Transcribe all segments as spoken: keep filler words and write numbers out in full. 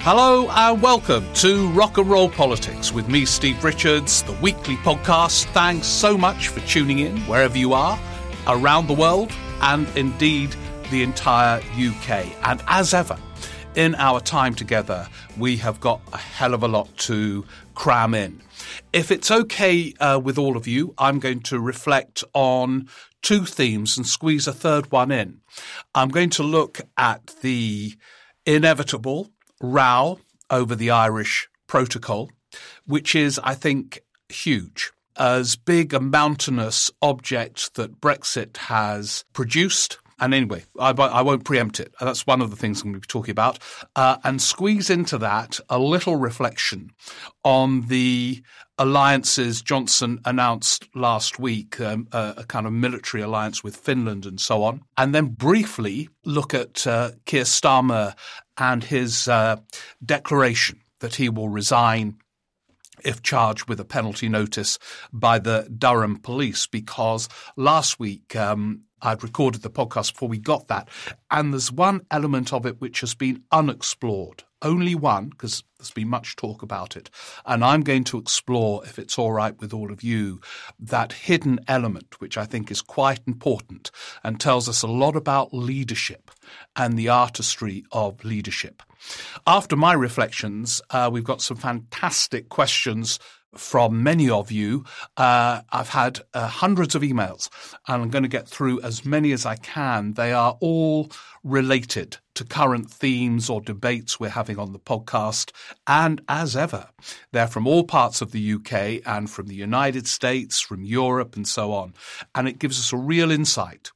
Hello and welcome to Rock and Roll Politics with me, Steve Richards, the weekly podcast. Thanks so much for tuning in wherever you are, around the world, and indeed the entire U K. And as ever, in our time together, we have got a hell of a lot to cram in. If it's okay uh, with all of you, I'm going to reflect on two themes and squeeze a third one in. I'm going to look at the inevitable row over the Irish protocol, which is, I think, huge. As big a mountainous object that Brexit has produced. And anyway, I, I won't preempt it. That's one of the things I'm going to be talking about. Uh, and squeeze into that a little reflection on the alliances Johnson announced last week, um, a, a kind of military alliance with Finland and so on. And then briefly look at uh, Keir Starmer and his uh, declaration that he will resign if charged with a penalty notice by the Durham police, because last week um, I'd recorded the podcast before we got that, and there's one element of it which has been unexplored. Only one, because there's been much talk about it. And I'm going to explore, if it's all right with all of you, that hidden element, which I think is quite important and tells us a lot about leadership and the artistry of leadership. After my reflections, uh, we've got some fantastic questions from many of you. Uh, I've had uh, hundreds of emails, and I'm going to get through as many as I can. They are all related to current themes or debates we're having on the podcast. And as ever, they're from all parts of the U K and from the United States, from Europe and so on. And it gives us a real insight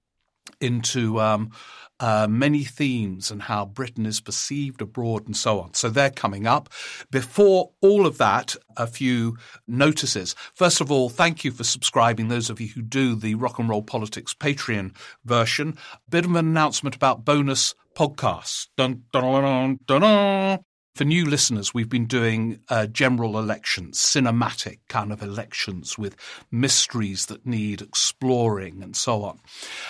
into um, uh, many themes and how Britain is perceived abroad and so on. So they're coming up. Before all of that, a few notices. First of all, thank you for subscribing, those of you who do the Rock and Roll Politics Patreon version. A bit of an announcement about bonus podcasts. Dun, dun, dun, dun, dun. For new listeners, we've been doing uh, general elections, cinematic kind of elections with mysteries that need exploring and so on.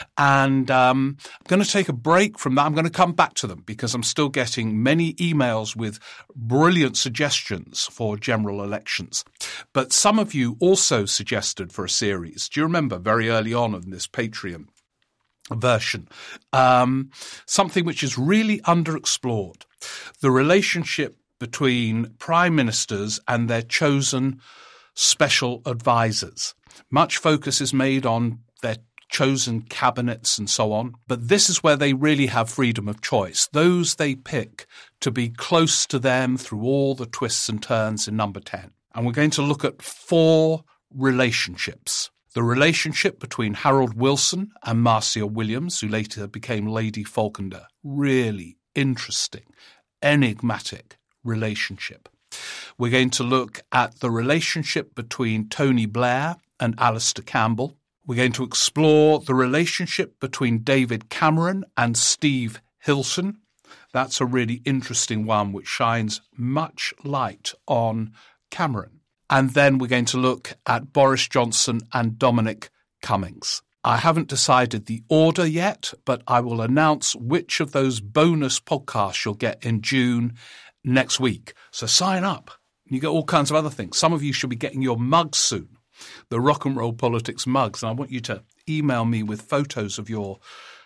And um, I'm going to take a break from that. I'm going to come back to them because I'm still getting many emails with brilliant suggestions for general elections. But some of you also suggested for a series. Do you remember very early on in this Patreon version, um, something which is really underexplored, the relationship between prime ministers and their chosen special advisors. Much focus is made on their chosen cabinets and so on, but this is where they really have freedom of choice. Those they pick to be close to them through all the twists and turns in number ten. And we're going to look at four relationships. The relationship between Harold Wilson and Marcia Williams, who later became Lady Falkender. Really interesting, enigmatic relationship. We're going to look at the relationship between Tony Blair and Alistair Campbell. We're going to explore the relationship between David Cameron and Steve Hilton. That's a really interesting one which shines much light on Cameron. And then we're going to look at Boris Johnson and Dominic Cummings. I haven't decided the order yet, but I will announce which of those bonus podcasts you'll get in June next week. So sign up. You get all kinds of other things. Some of you should be getting your mugs soon, the Rock and Roll Politics mugs. And I want you to email me with photos of your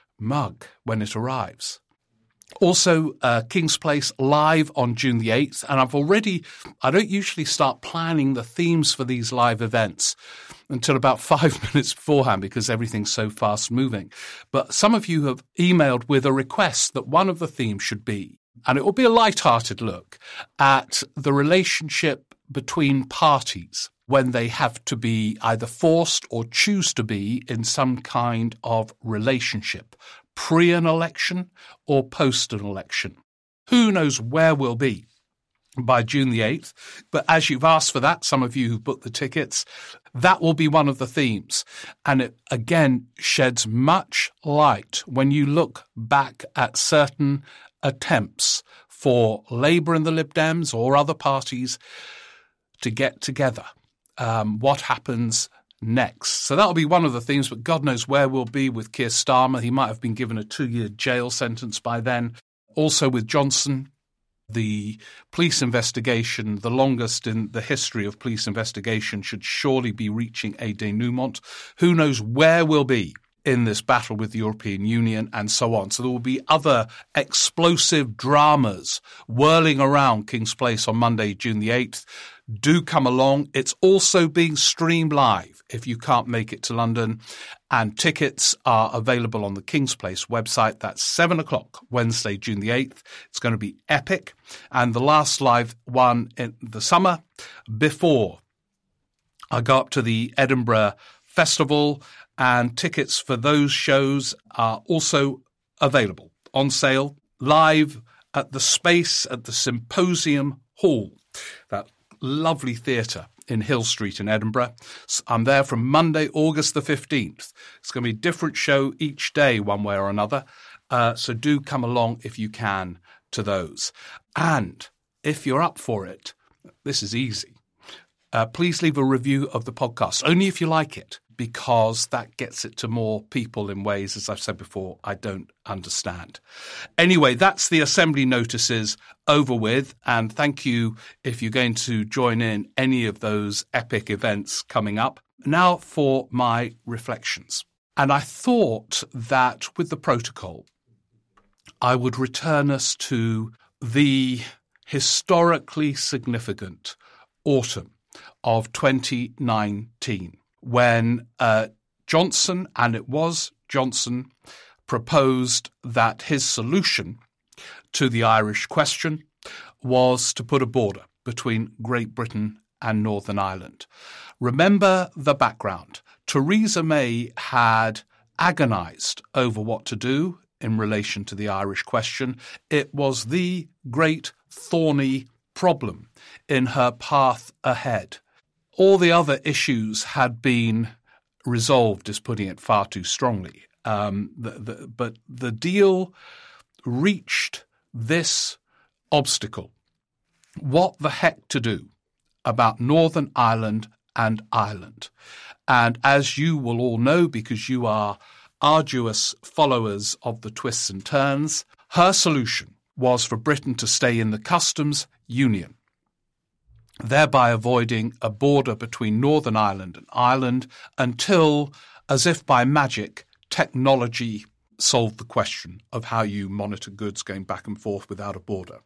mug when it arrives. Also, uh, King's Place live on June the eighth. And I've already, I don't usually start planning the themes for these live events until about five minutes beforehand because everything's so fast moving. But some of you have emailed with a request that one of the themes should be, and it will be a light-hearted look at the relationship between parties when they have to be either forced or choose to be in some kind of relationship, pre an election or post an election. Who knows where we'll be by June the eighth, but as you've asked for that, some of you who've booked the tickets, that will be one of the themes. And it, again, sheds much light when you look back at certain attempts for Labour and the Lib Dems or other parties to get together. Um, what happens next? So that'll be one of the themes, but God knows where we'll be with Keir Starmer. He might have been given a two-year jail sentence by then. Also with Johnson, The police investigation, the longest in the history of police investigation, should surely be reaching a denouement. Who knows where we'll be in this battle with the European Union and so on. So there will be other explosive dramas whirling around King's Place on Monday, June the eighth. Do come along. It's also being streamed live if you can't make it to London. And tickets are available on the King's Place website. That's seven o'clock, Wednesday, June the eighth. It's going to be epic. And the last live one in the summer before I go up to the Edinburgh Festival. And tickets for those shows are also available on sale live at the Space at the Symposium Hall, that lovely theatre in Hill Street in Edinburgh. I'm there from Monday, August the fifteenth. It's going to be a different show each day, one way or another. Uh, so do come along if you can to those. And if you're up for it, this is easy. Uh, please leave a review of the podcast, only if you like it, because that gets it to more people in ways, as I've said before, I don't understand. Anyway, that's the assembly notices over with, and thank you if you're going to join in any of those epic events coming up. Now for my reflections. And I thought that with the protocol, I would return us to the historically significant autumn of twenty nineteen. When uh, Johnson, and it was Johnson, proposed that his solution to the Irish question was to put a border between Great Britain and Northern Ireland. Remember the background. Theresa May had agonised over what to do in relation to the Irish question. It was the great thorny problem in her path ahead. All the other issues had been resolved, is putting it far too strongly. Um, the, the, but the deal reached this obstacle. What the heck to do about Northern Ireland and Ireland? And as you will all know, because you are arduous followers of the twists and turns, her solution was for Britain to stay in the customs union, thereby avoiding a border between Northern Ireland and Ireland until, as if by magic, technology solved the question of how you monitor goods going back and forth without a border.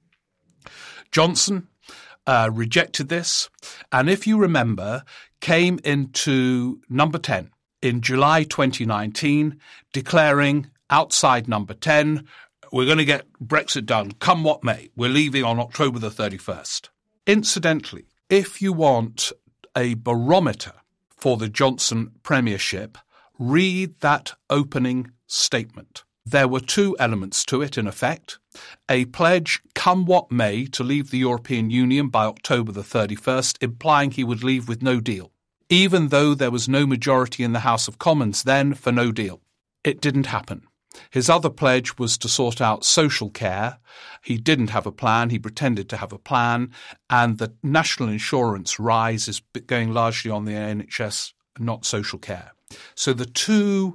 Johnson uh, rejected this, and if you remember, came into number ten in July twenty nineteen, declaring outside number ten, we're going to get Brexit done, come what may. We're leaving on October the thirty-first. Incidentally, if you want a barometer for the Johnson premiership, read that opening statement. There were two elements to it, in effect. A pledge, come what may, to leave the European Union by October the thirty-first, implying he would leave with no deal, even though there was no majority in the House of Commons then for no deal. It didn't happen. His other pledge was to sort out social care. He didn't have a plan. He pretended to have a plan. And the national insurance rise is going largely on the N H S, not social care. So the two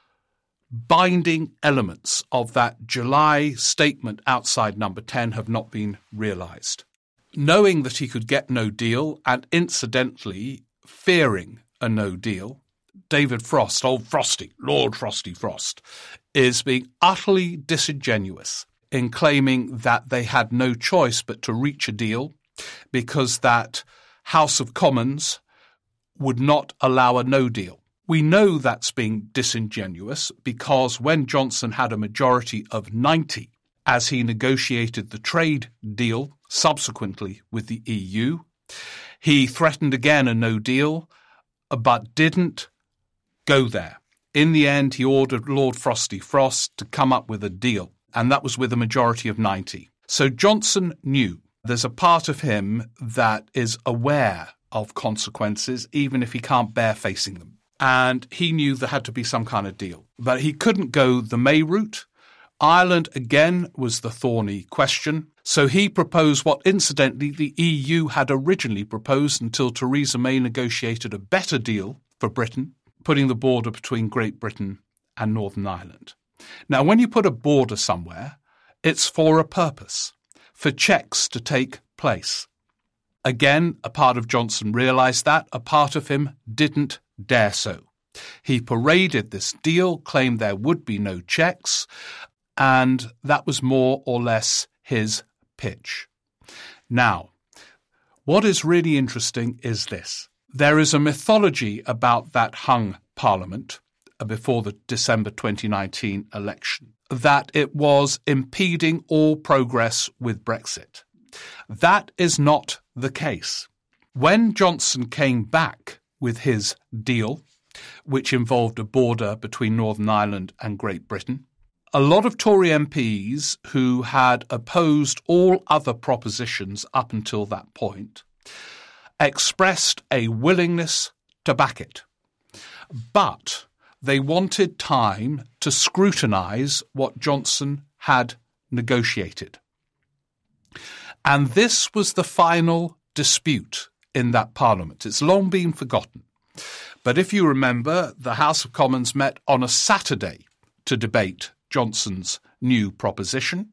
binding elements of that July statement outside number ten have not been realised. Knowing that he could get no deal, and incidentally fearing a no deal, David Frost, old Frosty, Lord Frosty Frost, is being utterly disingenuous in claiming that they had no choice but to reach a deal because that House of Commons would not allow a no deal. We know that's being disingenuous because when Johnson had a majority of ninety as he negotiated the trade deal subsequently with the E U, he threatened again a no deal, but didn't go there. In the end, he ordered Lord Frosty Frost to come up with a deal, and that was with a majority of ninety. So Johnson knew there's a part of him that is aware of consequences, even if he can't bear facing them. And he knew there had to be some kind of deal. But he couldn't go the May route. Ireland, again, was the thorny question. So he proposed what, incidentally, the E U had originally proposed until Theresa May negotiated a better deal for Britain, putting the border between Great Britain and Northern Ireland. Now, when you put a border somewhere, it's for a purpose. for checks to take place. Again, a part of Johnson realised that, a part of him didn't dare so. He paraded this deal, claimed there would be no checks, and that was more or less his pitch. Now, what is really interesting is this. There is a mythology about that hung Parliament before the December twenty nineteen election, that it was impeding all progress with Brexit. That is not the case. When Johnson came back with his deal, which involved a border between Northern Ireland and Great Britain, a lot of Tory M Ps who had opposed all other propositions up until that point expressed a willingness to back it. But they wanted time to scrutinise what Johnson had negotiated. And this was the final dispute in that Parliament. It's long been forgotten. But if you remember, the House of Commons met on a Saturday to debate Johnson's new proposition.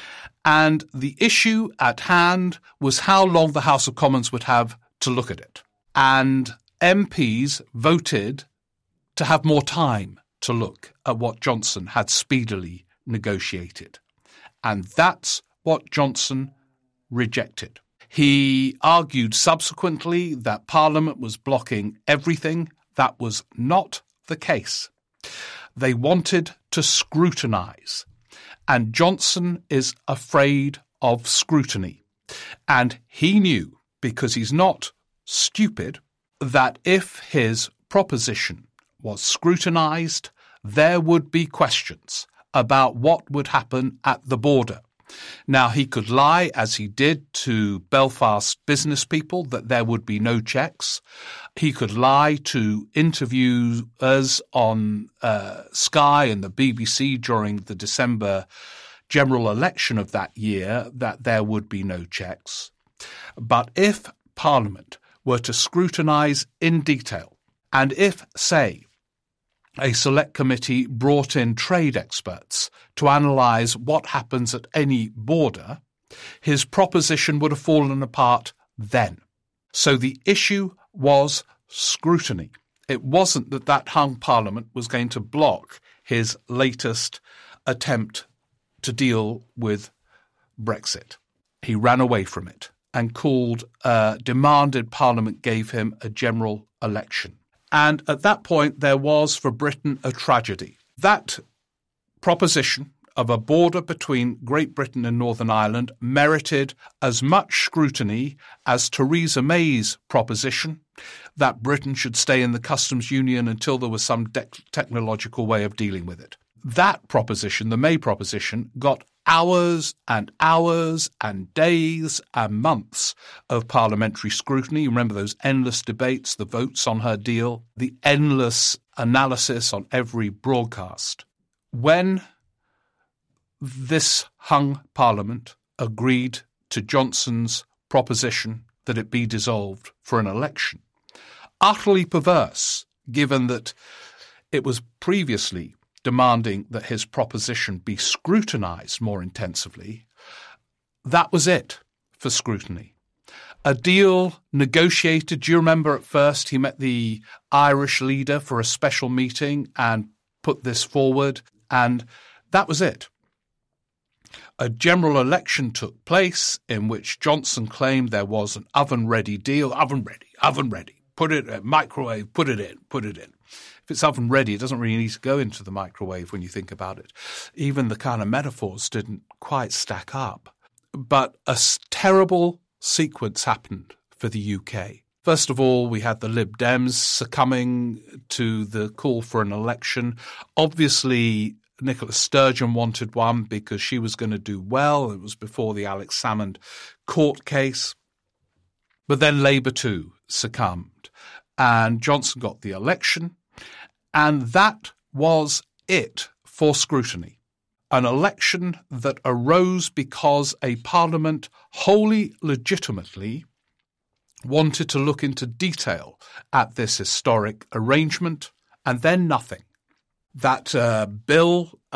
And the issue at hand was how long the House of Commons would have to look at it. And M Ps voted to have more time to look at what Johnson had speedily negotiated. And that's what Johnson rejected. He argued subsequently that Parliament was blocking everything. That was not the case. They wanted to scrutinise, and Johnson is afraid of scrutiny. And he knew, because he's not stupid, that if his proposition was scrutinised, there would be questions about what would happen at the border. Now, he could lie, as he did to Belfast business people, that there would be no checks. He could lie to interviewers on uh, Sky and the B B C during the December general election of that year that there would be no checks. But if Parliament were to scrutinise in detail, and if, say, a select committee brought in trade experts to analyse what happens at any border, his proposition would have fallen apart then. So the issue was scrutiny. It wasn't that that hung Parliament was going to block his latest attempt to deal with Brexit. He ran away from it and called, uh, demanded Parliament gave him a general election. And at that point, there was for Britain a tragedy. That proposition of a border between Great Britain and Northern Ireland merited as much scrutiny as Theresa May's proposition that Britain should stay in the customs union until there was some de- technological way of dealing with it. That proposition, the May proposition, got hours and hours and days and months of parliamentary scrutiny. Remember those endless debates, the votes on her deal, the endless analysis on every broadcast. When this hung Parliament agreed to Johnson's proposition that it be dissolved for an election, utterly perverse, given that it was previously demanding that his proposition be scrutinised more intensively, that was it for scrutiny. A deal negotiated. Do you remember at first he met the Irish leader for a special meeting and put this forward, and that was it. A general election took place in which Johnson claimed there was an oven-ready deal. Oven-ready, oven-ready. Put it in, microwave, put it in, put it in. If it's oven ready, it doesn't really need to go into the microwave when you think about it. Even the kind of metaphors didn't quite stack up. But a terrible sequence happened for the U K. First of all, we had the Lib Dems succumbing to the call for an election. Obviously, Nicola Sturgeon wanted one because she was going to do well. It was before the Alex Salmond court case. But then Labour too succumbed. And Johnson got the election. And that was it for scrutiny. An election that arose because a Parliament wholly legitimately wanted to look into detail at this historic arrangement, and then nothing. That uh, bill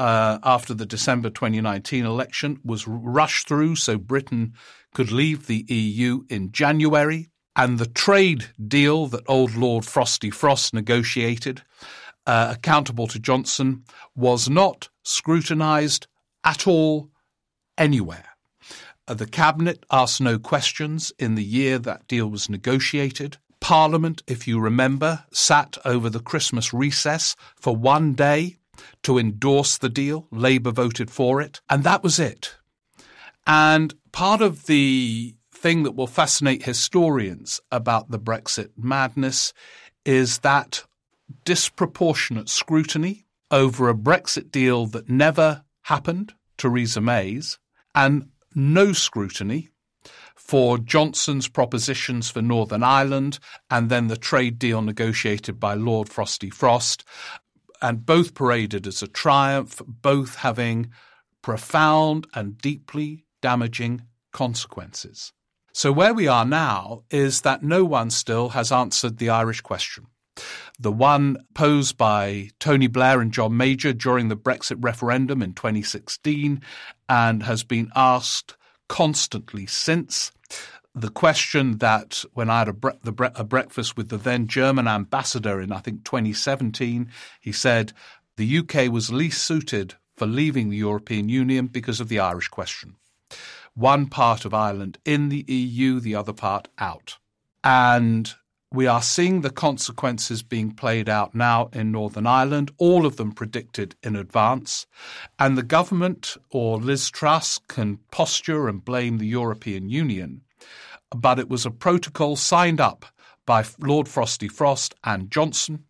uh, after the December twenty nineteen election was rushed through so Britain could leave the E U in January. And the trade deal that old Lord Frosty Frost negotiated, uh, accountable to Johnson, was not scrutinised at all anywhere. Uh, the Cabinet asked no questions in the year that deal was negotiated. Parliament, if you remember, sat over the Christmas recess for one day to endorse the deal. Labour voted for it, and that was it. And part of the thing that will fascinate historians about the Brexit madness is that disproportionate scrutiny over a Brexit deal that never happened, Theresa May's, and no scrutiny for Johnson's propositions for Northern Ireland and then the trade deal negotiated by Lord Frosty Frost, and both paraded as a triumph, both having profound and deeply damaging consequences. So where we are now is that no one still has answered the Irish question. The one posed by Tony Blair and John Major during the Brexit referendum in twenty sixteen and has been asked constantly since. The question that when I had a, bre- the bre- a breakfast with the then German ambassador in, I think, twenty seventeen, he said the U K was least suited for leaving the European Union because of the Irish question. One part of Ireland in the E U, the other part out. And we are seeing the consequences being played out now in Northern Ireland, all of them predicted in advance. And the government or Liz Truss can posture and blame the European Union, but it was a protocol signed up by Lord Frosty Frost and Johnson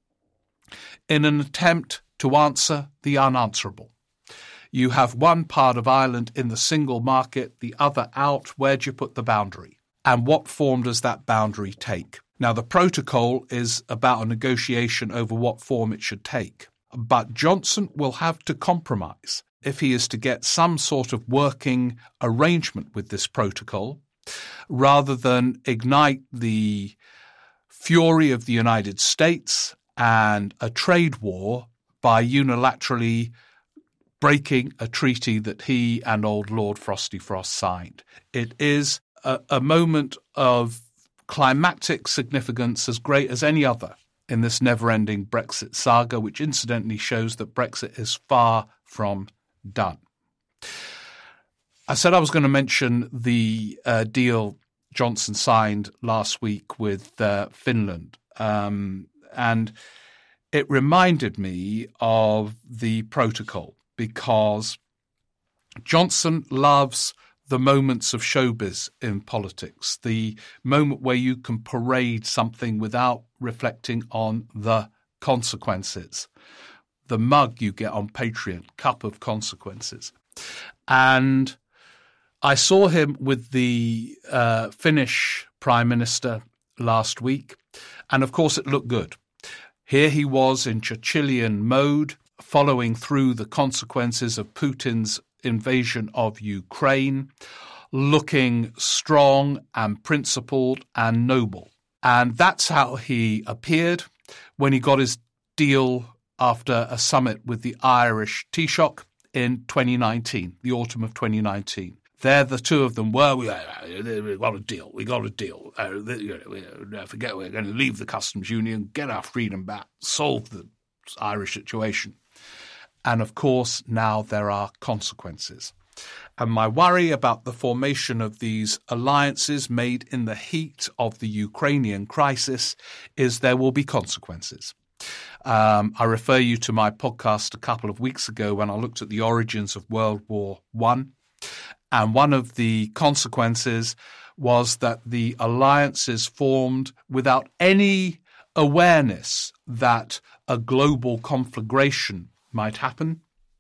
in an attempt to answer the unanswerable. You have one part of Ireland in the single market, the other out. Where do you put the boundary? And what form does that boundary take? Now, the protocol is about a negotiation over what form it should take. But Johnson will have to compromise if he is to get some sort of working arrangement with this protocol, rather than ignite the fury of the United States and a trade war by unilaterally breaking a treaty that he and old Lord Frosty Frost signed. It is a, a moment of climactic significance as great as any other in this never-ending Brexit saga, which incidentally shows that Brexit is far from done. I said I was going to mention the uh, deal Johnson signed last week with uh, Finland, um, and it reminded me of the protocol, because Johnson loves the moments of showbiz in politics, the moment where you can parade something without reflecting on the consequences. The mug you get on Patreon, cup of consequences. And I saw him with the uh, Finnish Prime Minister last week, and of course it looked good. Here he was in Churchillian mode, following through the consequences of Putin's invasion of Ukraine, looking strong and principled and noble. And that's how he appeared when he got his deal after a summit with the Irish Taoiseach in twenty nineteen, the autumn of twenty nineteen. There the two of them were, we, we got a deal, we got a deal. Uh, you know, we, forget we're going to leave the customs union, get our freedom back, solve the Irish situation. And of course, now there are consequences. And my worry about the formation of these alliances made in the heat of the Ukrainian crisis is there will be consequences. Um, I refer you to my podcast a couple of weeks ago when I looked at the origins of World War One. And one of the consequences was that the alliances formed without any awareness that a global conflagration might happen,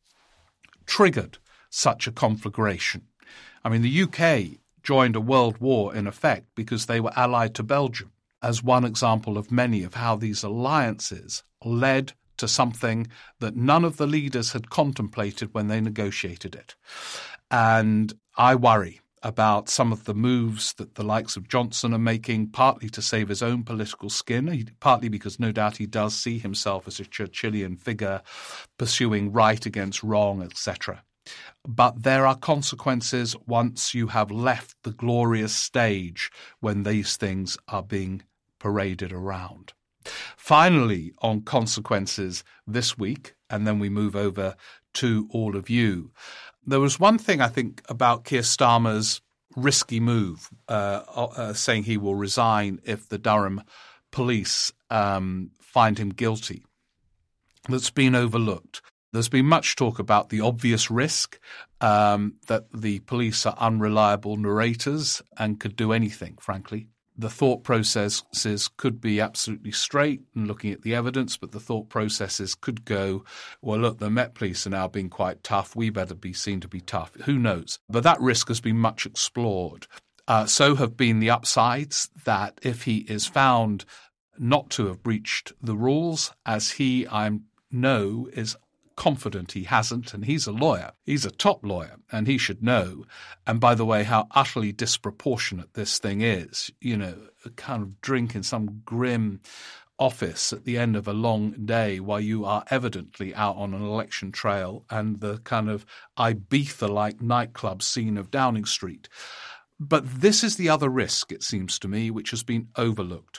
triggered such a conflagration. I mean, the U K joined a world war in effect because they were allied to Belgium, as one example of many of how these alliances led to something that none of the leaders had contemplated when they negotiated it. And I worry about some of the moves that the likes of Johnson are making, partly to save his own political skin, partly because no doubt he does see himself as a Churchillian figure pursuing right against wrong, et cetera. But there are consequences once you have left the glorious stage when these things are being paraded around. Finally, on consequences this week, and then we move over to all of you. There was one thing I think about Keir Starmer's risky move, uh, uh, saying he will resign if the Durham police um, find him guilty, that's been overlooked. There's been much talk about the obvious risk um, that the police are unreliable narrators and could do anything, frankly. The thought processes could be absolutely straight and looking at the evidence, but the thought processes could go, well, look, the Met Police are now being quite tough. We better be seen to be tough. Who knows? But that risk has been much explored. Uh, so have been the upsides that if he is found not to have breached the rules, as he, I know, is confident he hasn't, and he's a lawyer. He's a top lawyer, and he should know. And by the way, how utterly disproportionate this thing is. You know, a kind of drink in some grim office at the end of a long day while you are evidently out on an election trail and the kind of Ibiza-like nightclub scene of Downing Street. But this is the other risk, it seems to me, which has been overlooked.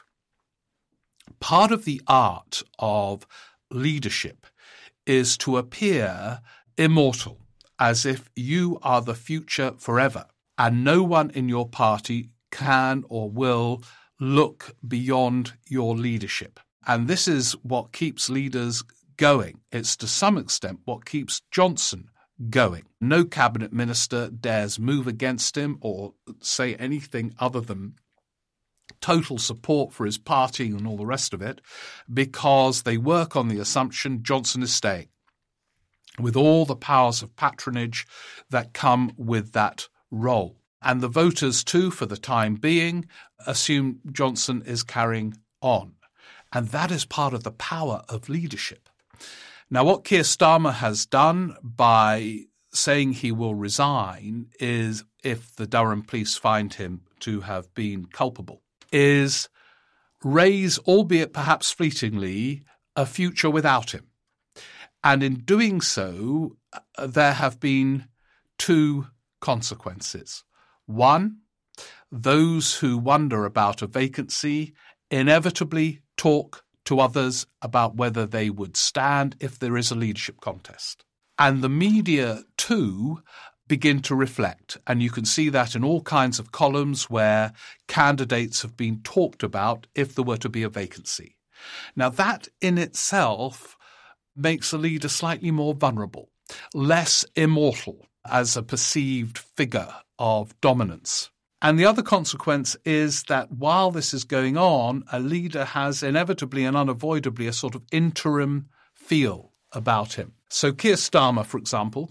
Part of the art of leadership is to appear immortal, as if you are the future forever, and no one in your party can or will look beyond your leadership. And this is what keeps leaders going. It's to some extent what keeps Johnson going. No cabinet minister dares move against him or say anything other than total support for his party and all the rest of it, because they work on the assumption Johnson is staying, with all the powers of patronage that come with that role. And the voters, too, for the time being, assume Johnson is carrying on. And that is part of the power of leadership. Now, what Keir Starmer has done by saying he will resign is, if the Durham police find him to have been culpable, is raise, albeit perhaps fleetingly, a future without him. And in doing so, there have been two consequences. One, those who wonder about a vacancy inevitably talk to others about whether they would stand if there is a leadership contest. And the media, too, begin to reflect. And you can see that in all kinds of columns where candidates have been talked about if there were to be a vacancy. Now, that in itself makes a leader slightly more vulnerable, less immortal as a perceived figure of dominance. And the other consequence is that while this is going on, a leader has inevitably and unavoidably a sort of interim feel about him. So Keir Starmer, for example,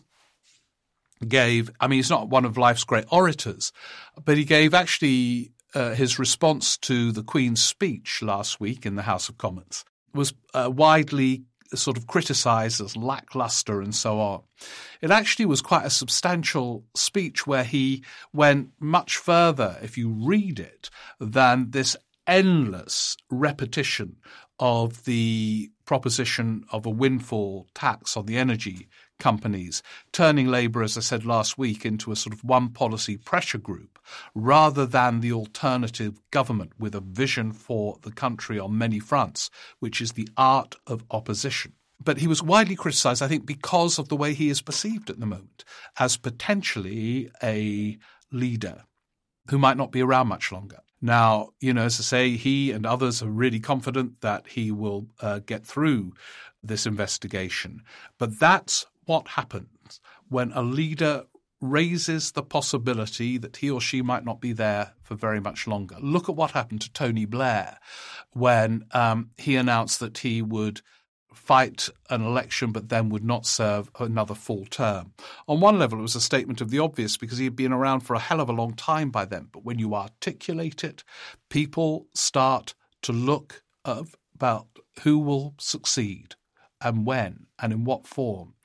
gave, I mean, he's not one of life's great orators, but he gave actually uh, his response to the Queen's speech last week in the House of Commons was uh, widely sort of criticised as lacklustre and so on. It actually was quite a substantial speech where he went much further, if you read it, than this endless repetition of the proposition of a windfall tax on the energy companies, turning Labour, as I said last week, into a sort of one policy pressure group rather than the alternative government with a vision for the country on many fronts, which is the art of opposition. But he was widely criticised, I think, because of the way he is perceived at the moment as potentially a leader who might not be around much longer. Now, you know, as I say, he and others are really confident that he will uh, get through this investigation. But that's what happens when a leader raises the possibility that he or she might not be there for very much longer. Look at what happened to Tony Blair when um, he announced that he would fight an election but then would not serve another full term. On one level, it was a statement of the obvious because he had been around for a hell of a long time by then. But when you articulate it, people start to look at, about who will succeed and when and in what form.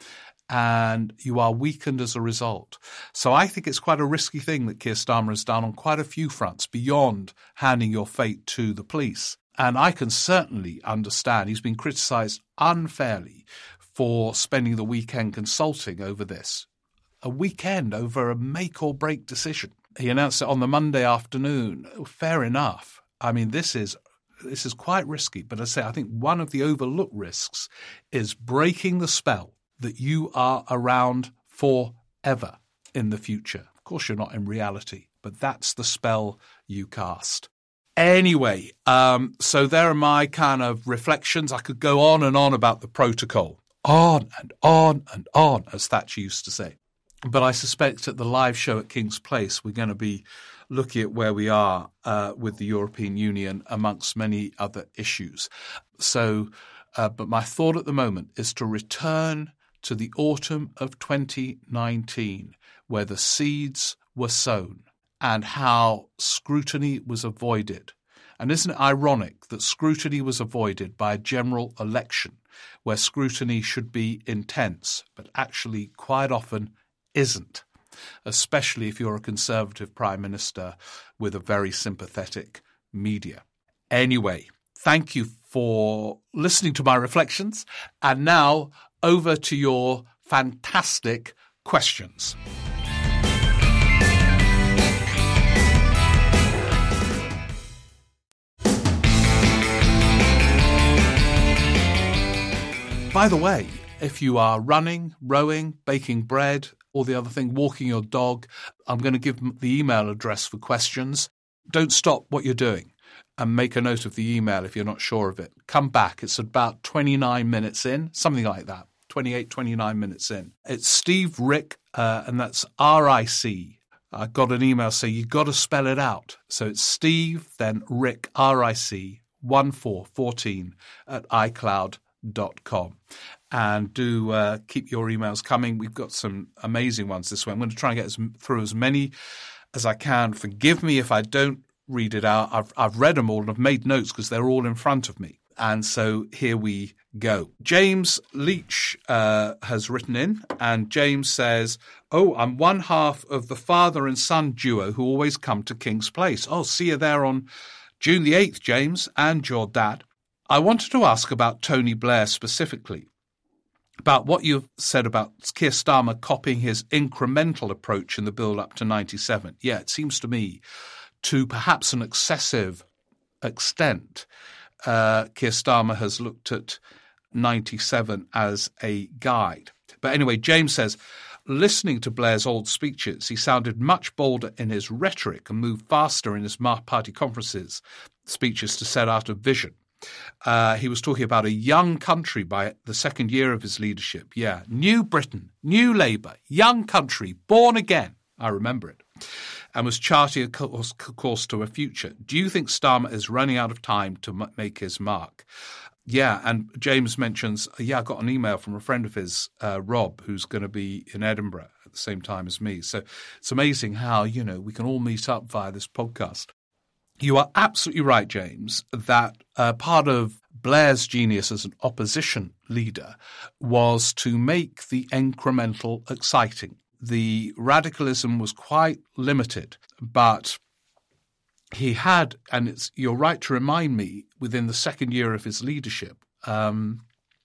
and you are weakened as a result. So I think it's quite a risky thing that Keir Starmer has done on quite a few fronts beyond handing your fate to the police. And I can certainly understand he's been criticised unfairly for spending the weekend consulting over this. A weekend over a make-or-break decision. He announced it on the Monday afternoon. Fair enough. I mean, this is this is quite risky. But I say I think one of the overlooked risks is breaking the spell that you are around forever in the future. Of course, you're not in reality, but that's the spell you cast. Anyway, um, so there are my kind of reflections. I could go on and on about the protocol. On and on and on, as Thatcher used to say. But I suspect at the live show at King's Place, we're going to be looking at where we are uh, with the European Union amongst many other issues. So, uh, but my thought at the moment is to return to the autumn of twenty nineteen, where the seeds were sown and how scrutiny was avoided. And isn't it ironic that scrutiny was avoided by a general election where scrutiny should be intense, but actually quite often isn't, especially if you're a Conservative Prime Minister with a very sympathetic media. Anyway, thank you for listening to my reflections. And now over to your fantastic questions. By the way, if you are running, rowing, baking bread, or the other thing, walking your dog, I'm going to give the email address for questions. Don't stop what you're doing and make a note of the email if you're not sure of it. Come back. It's about twenty-nine minutes in, something like that, twenty-eight, twenty-nine minutes in. It's Steve Rick, uh, and that's R I C. I got an email saying you've got to spell it out. So it's Steve, then Rick, R I C, one four one four at iCloud dot com. And do uh, keep your emails coming. We've got some amazing ones this way. I'm going to try and get as, through as many as I can. Forgive me if I don't read it out. I've, I've read them all and I've made notes because they're all in front of me. And so here we go. James Leach uh, has written in, and James says, oh, I'm one half of the father and son duo who always come to King's Place. Oh, see you there on June the eighth, James, and your dad. I wanted to ask about Tony Blair specifically, about what you've said about Keir Starmer copying his incremental approach in the build-up to ninety-seven. Yeah, it seems to me, to perhaps an excessive extent, uh, Keir Starmer has looked at ninety-seven as a guide. But anyway, James says, listening to Blair's old speeches, he sounded much bolder in his rhetoric and moved faster in his party conferences speeches to set out a vision. Uh, he was talking about a young country by the second year of his leadership. Yeah, new Britain, new Labour, young country, born again. I remember it. And was charting a course, course to a future. Do you think Starmer is running out of time to m- make his mark? Yeah, and James mentions, yeah, I got an email from a friend of his, uh, Rob, who's going to be in Edinburgh at the same time as me. So it's amazing how, you know, we can all meet up via this podcast. You are absolutely right, James, that uh, part of Blair's genius as an opposition leader was to make the incremental exciting. The radicalism was quite limited, but he had, and it's, you're right to remind me, within the second year of his leadership, um,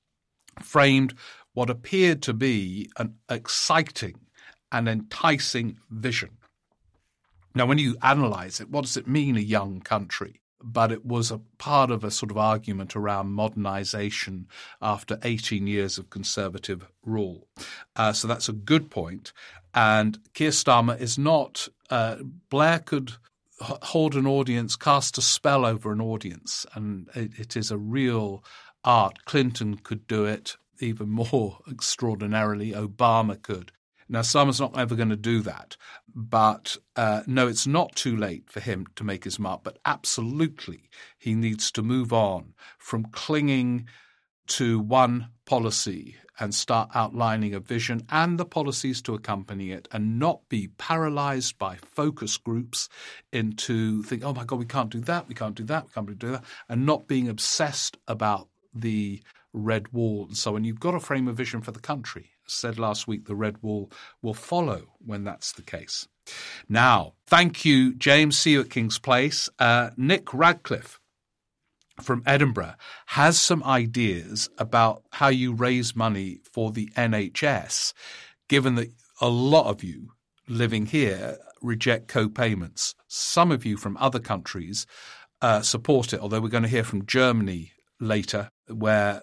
framed what appeared to be an exciting and enticing vision. Now, when you analyse it, what does it mean, a young country? But it was a part of a sort of argument around modernisation after eighteen years of Conservative rule. Uh, so that's a good point. And Keir Starmer is not uh, – Blair could h- hold an audience, cast a spell over an audience, and it, it is a real art. Clinton could do it even more extraordinarily. Obama could. Now, Starmer's not ever going to do that, but uh, no, it's not too late for him to make his mark, but absolutely he needs to move on from clinging to one policy and start outlining a vision and the policies to accompany it, and not be paralysed by focus groups into think, oh my God, we can't do that, we can't do that, we can't do that, and not being obsessed about the red wall and so on. You've got to frame a vision for the country. said last week, the red wall will follow when that's the case. Now, thank you, James. See you at King's Place. Uh, Nick Radcliffe from Edinburgh has some ideas about how you raise money for the N H S, given that a lot of you living here reject co-payments. Some of you from other countries uh, support it, although we're going to hear from Germany later, where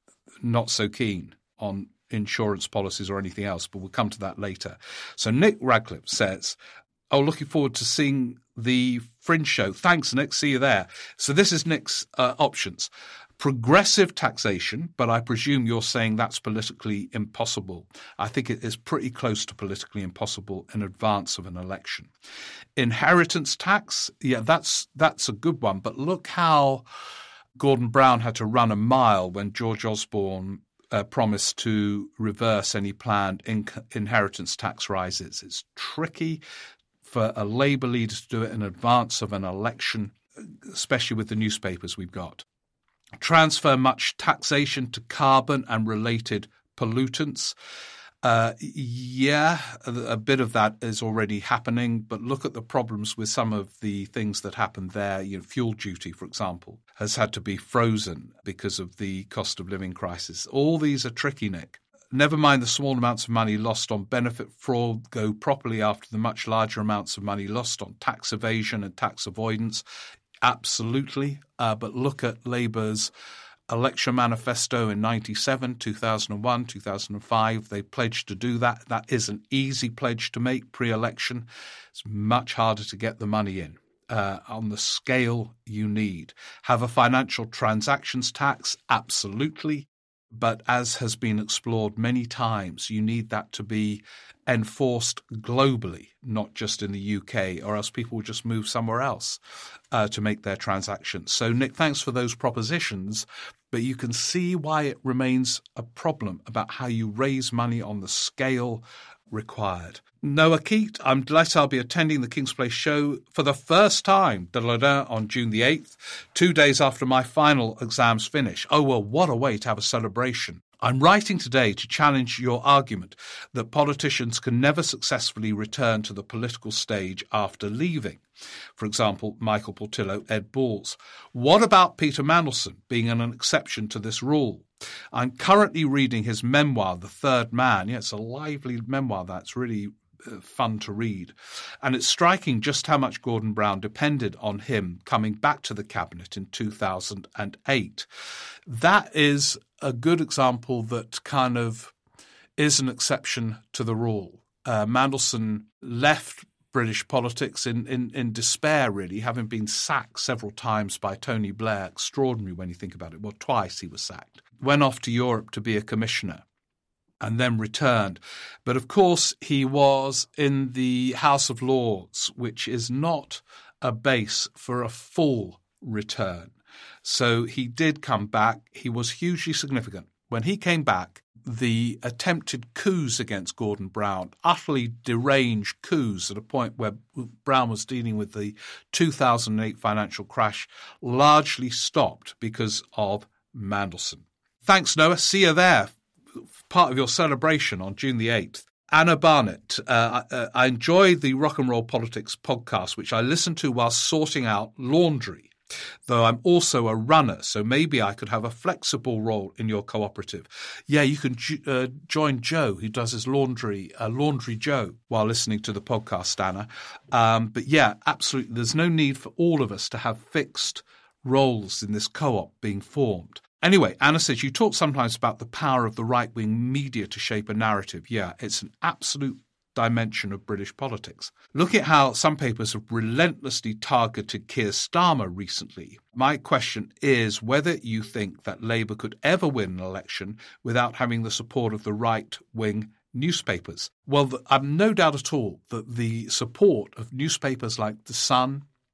not so keen on insurance policies or anything else, but we'll come to that later. So Nick Radcliffe says, oh, looking forward to seeing the Fringe show. Thanks, Nick. See you there. So this is Nick's uh, options. Progressive taxation, but I presume you're saying that's politically impossible. I think it is pretty close to politically impossible in advance of an election. Inheritance tax, yeah, that's that's a good one. But look how Gordon Brown had to run a mile when George Osborne uh, promised to reverse any planned in- inheritance tax rises. It's tricky for a Labour leader to do it in advance of an election, especially with the newspapers we've got. Transfer much taxation to carbon and related pollutants. Uh, yeah, a, a bit of that is already happening, but look at the problems with some of the things that happened there. You know, fuel duty, for example, has had to be frozen because of the cost of living crisis. All these are tricky, Nick. Never mind the small amounts of money lost on benefit fraud go properly after the much larger amounts of money lost on tax evasion and tax avoidance. Absolutely. Uh, but look at Labour's election manifesto in ninety-seven, two thousand one, two thousand five. They pledged to do that. That is an easy pledge to make pre-election. It's much harder to get the money in uh, on the scale you need. Have a financial transactions tax? Absolutely. But as has been explored many times, you need that to be enforced globally, not just in the U K, or else people will just move somewhere else uh, to make their transactions. So, Nick, thanks for those propositions, but you can see why it remains a problem about how you raise money on the scale required. Noah Keat, I'm delighted I'll be attending the King's Place show for the first time on June the eighth, two days after my final exams finish. Oh, well, what a way to have a celebration. I'm writing today to challenge your argument that politicians can never successfully return to the political stage after leaving. For example, Michael Portillo, Ed Balls. What about Peter Mandelson being an exception to this rule? I'm currently reading his memoir, The Third Man. Yeah, it's a lively memoir that's really uh, fun to read. And it's striking just how much Gordon Brown depended on him coming back to the cabinet in two thousand eight. That is a good example that kind of is an exception to the rule. Uh, Mandelson left British politics in, in, in despair, really, having been sacked several times by Tony Blair. Extraordinary when you think about it. Well, twice he was sacked. Went off to Europe to be a commissioner and then returned. But of course, he was in the House of Lords, which is not a base for a full return. So he did come back. He was hugely significant. When he came back, the attempted coups against Gordon Brown, utterly deranged coups at a point where Brown was dealing with the two thousand eight financial crash, largely stopped because of Mandelson. Thanks, Noah. See you there. Part of your celebration on June the eighth. Anna Barnett, uh, I, I enjoy the Rock and Roll Politics podcast, which I listen to while sorting out laundry, though I'm also a runner, so maybe I could have a flexible role in your cooperative. Yeah, you can uh, join Joe, who does his laundry, uh, Laundry Joe, while listening to the podcast, Anna. Um, but yeah, absolutely, there's no need for all of us to have fixed roles in this co-op being formed. Anyway, Anna says, you talk sometimes about the power of the right-wing media to shape a narrative. Yeah, it's an absolute dimension of British politics. Look at how some papers have relentlessly targeted Keir Starmer recently. My question is whether you think that Labour could ever win an election without having the support of the right-wing newspapers. Well, I've no doubt at all that the support of newspapers like The Sun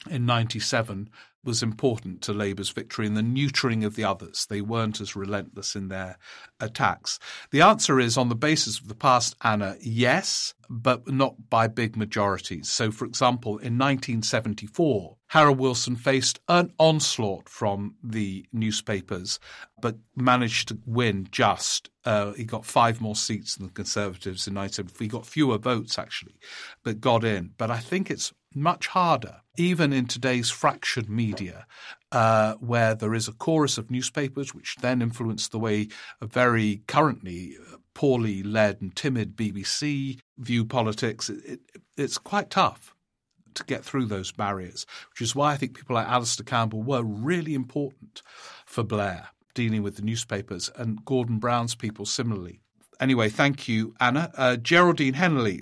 in ninety-seven was important to Labour's victory in the neutering of the others. They weren't as relentless in their attacks. The answer is, on the basis of the past, Anna, yes, but not by big majorities. So, for example, in nineteen seventy-four, Harold Wilson faced an onslaught from the newspapers, but managed to win just. Uh, he got five more seats than the Conservatives in nineteen seventy-four. He got fewer votes, actually, but got in. But I think it's much harder, even in today's fractured media, uh, where there is a chorus of newspapers which then influence the way a very currently poorly led and timid B B C view politics. It, it, it's quite tough to get through those barriers, which is why I think people like Alistair Campbell were really important for Blair, dealing with the newspapers, and Gordon Brown's people similarly. Anyway, thank you, Anna. Uh, Geraldine Henley.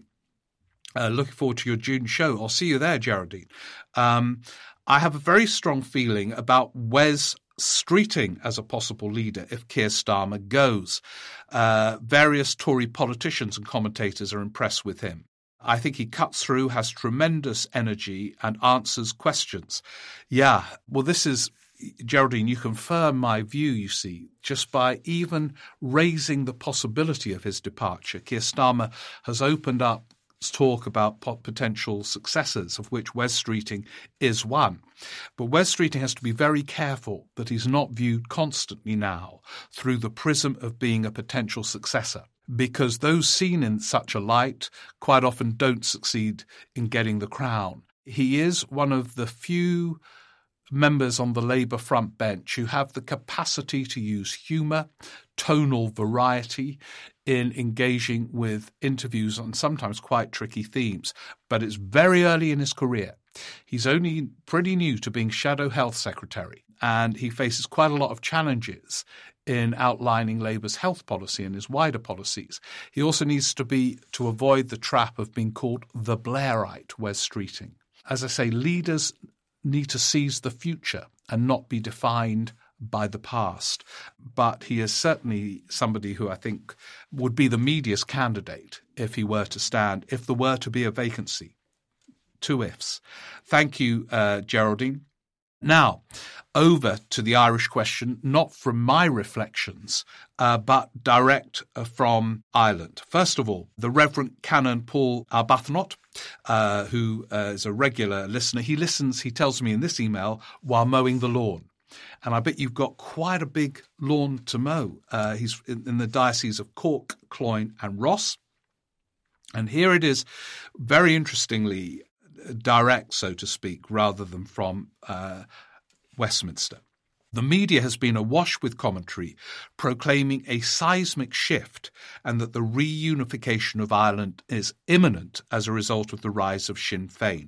Uh, looking forward to your June show. I'll see you there, Geraldine. Um, I have a very strong feeling about Wes Streeting as a possible leader if Keir Starmer goes. Uh, various Tory politicians and commentators are impressed with him. I think he cuts through, has tremendous energy and answers questions. Yeah, well, this is, Geraldine, you confirm my view, you see, just by even raising the possibility of his departure. Keir Starmer has opened up talk about potential successors, of which Wes Streeting is one. But Wes Streeting has to be very careful that he's not viewed constantly now through the prism of being a potential successor, because those seen in such a light quite often don't succeed in getting the crown. He is one of the few members on the Labour front bench who have the capacity to use humour, tonal variety in engaging with interviews on sometimes quite tricky themes. But it's very early in his career. He's only pretty new to being Shadow Health Secretary, and he faces quite a lot of challenges in outlining Labour's health policy and his wider policies. He also needs to be to avoid the trap of being called the Blairite, Wes Streeting. As I say, leaders need to seize the future and not be defined by the past. But he is certainly somebody who I think would be the media's candidate if he were to stand, if there were to be a vacancy. Two ifs. Thank you, uh, Geraldine. Now, over to the Irish question, not from my reflections, uh, but direct uh, from Ireland. First of all, the Reverend Canon Paul Arbuthnot, uh, who uh, is a regular listener, he listens, he tells me in this email, while mowing the lawn. And I bet you've got quite a big lawn to mow. Uh, he's in, in the diocese of Cork, Cloyne and Ross. And here it is, very interestingly, direct, so to speak, rather than from uh, Westminster. The media has been awash with commentary proclaiming a seismic shift and that the reunification of Ireland is imminent as a result of the rise of Sinn Féin.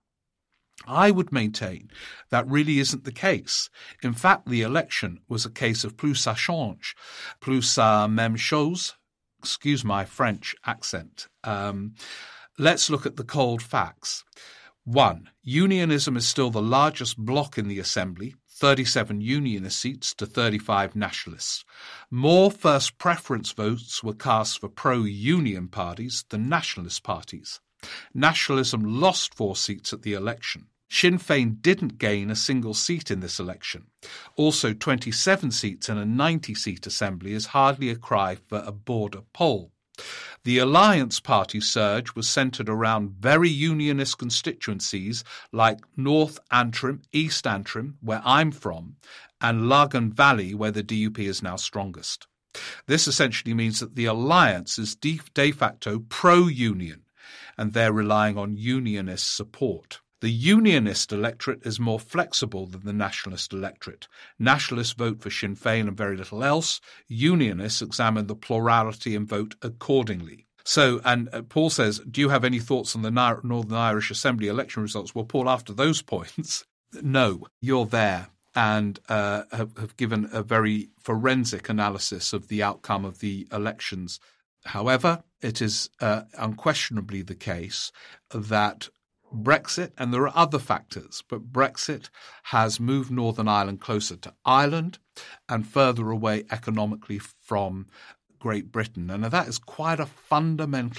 I would maintain that really isn't the case. In fact, the election was a case of plus ça change, plus ça même chose. Excuse my French accent. Um, let's look at the cold facts. One, unionism is still the largest bloc in the Assembly, thirty-seven unionist seats to thirty-five nationalists. More first preference votes were cast for pro-union parties than nationalist parties. Nationalism lost four seats at the election. Sinn Féin didn't gain a single seat in this election. Also, twenty-seven seats in a ninety-seat assembly is hardly a cry for a border poll. The Alliance Party surge was centred around very unionist constituencies like North Antrim, East Antrim, where I'm from, and Lagan Valley, where the D U P is now strongest. This essentially means that the Alliance is de, de facto pro-union, and they're relying on unionist support. The unionist electorate is more flexible than the nationalist electorate. Nationalists vote for Sinn Féin and very little else. Unionists examine the plurality and vote accordingly. So, and Paul says, do you have any thoughts on the Northern Irish Assembly election results? Well, Paul, after those points, no, you're there and uh, have, have given a very forensic analysis of the outcome of the elections. However, it is uh, unquestionably the case that Brexit, and there are other factors, but Brexit has moved Northern Ireland closer to Ireland and further away economically from Great Britain. And that is quite a fundamental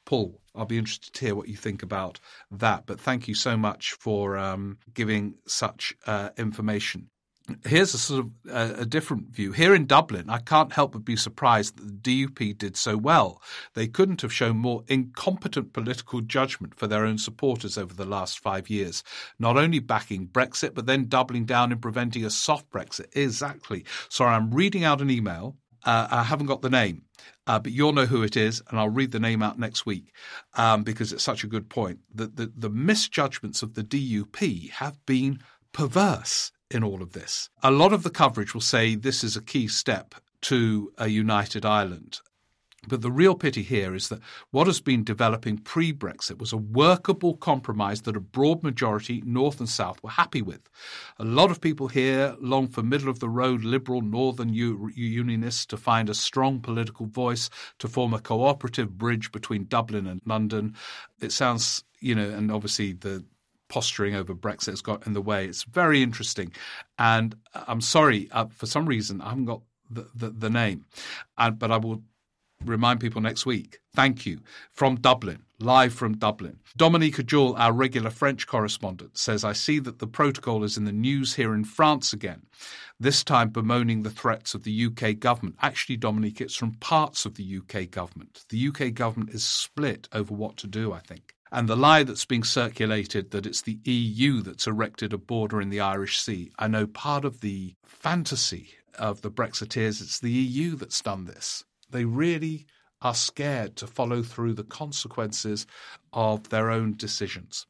pull. I'll be interested to hear what you think about that. But thank you so much for um, giving such uh, information. Here's a sort of uh, a different view. Here in Dublin, I can't help but be surprised that the D U P did so well. They couldn't have shown more incompetent political judgment for their own supporters over the last five years, not only backing Brexit, but then doubling down in preventing a soft Brexit. Exactly. Sorry, I'm reading out an email. Uh, I haven't got the name, uh, but you'll know who it is, and I'll read the name out next week um, because it's such a good point. The, the, the misjudgments of the D U P have been perverse in all of this. A lot of the coverage will say this is a key step to a united Ireland. But the real pity here is that what has been developing pre-Brexit was a workable compromise that a broad majority, North and South, were happy with. A lot of people here long for middle-of-the-road liberal Northern Unionists to find a strong political voice, to form a cooperative bridge between Dublin and London. It sounds, you know, and obviously the posturing over Brexit has got in the way. It's very interesting. And I'm sorry, uh, for some reason, I haven't got the, the, the name, uh, but I will remind people next week. Thank you. From Dublin, live from Dublin. Dominique Joule, our regular French correspondent, says, I see that the protocol is in the news here in France again, this time bemoaning the threats of the U K government. Actually, Dominique, it's from parts of the U K government. The U K government is split over what to do, I think. And the lie that's being circulated that it's the E U that's erected a border in the Irish Sea. I know part of the fantasy of the Brexiteers, it's the E U that's done this. They really are scared to follow through the consequences of their own decisions.